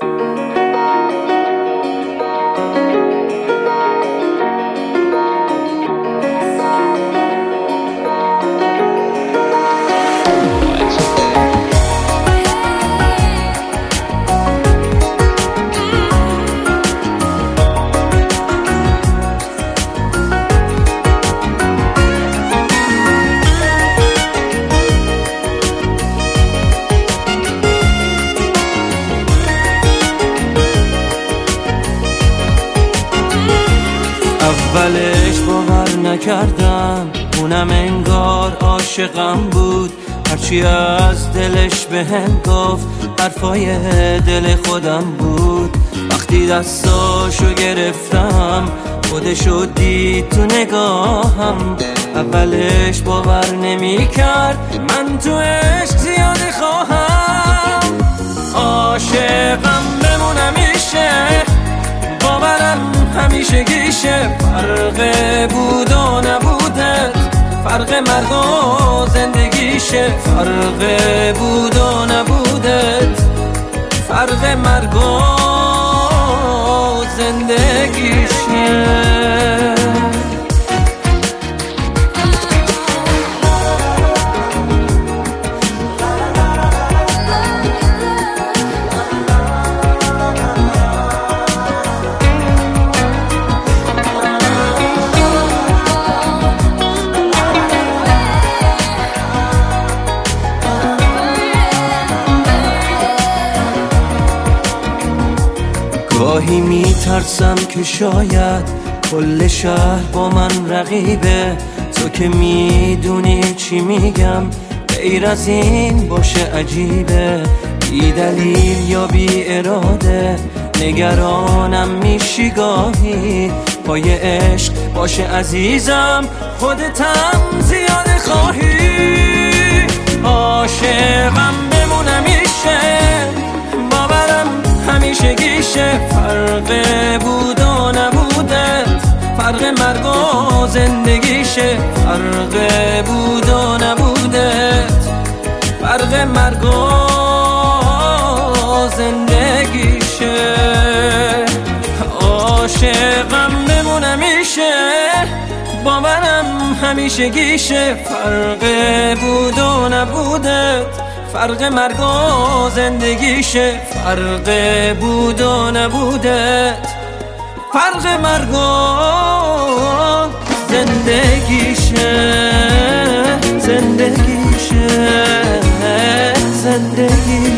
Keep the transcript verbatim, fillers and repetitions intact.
اولش باور نکردم، اونم انگار عاشقم بود. هرچی از دلش بهم گفت حرفای دل خودم بود. وقتی دستاشو گرفتم خودشو دید تو نگاهم. اولش باور نمی کرد من تو عشق زیاده خواهم. عاشقم بمونم میشه، باورم همیشه گیشه. فرق بود و نبودت، فرق مرگ و زندگیشه. فرق بود و نبودت، فرق مرگ و زندگیشه. گاهی میترسم که شاید کل شهر با من رقیبه. تو که میدونی چی میگم، غیر از این باشه عجیبه. بی دلیل یا بی اراده نگرانم میشی گاهی. پای عشق باشه عزیزم، خودتم زیاده خواهی. عاشقم بمونم میشه، باورم همیشه گیشه. فرق بود و نبودت، فرق مرگ و زندگیشه. فرق بود و نبودت، فرق مرگ و زندگیشه. عاشقم بمونم میشه، باورم همیشه گیشه. فرق بود و نبودت، فرق مرگ و زندگیشه. فرق بود و نبودت، فرق مرگ و زندگیشه. زندگیشه زندگی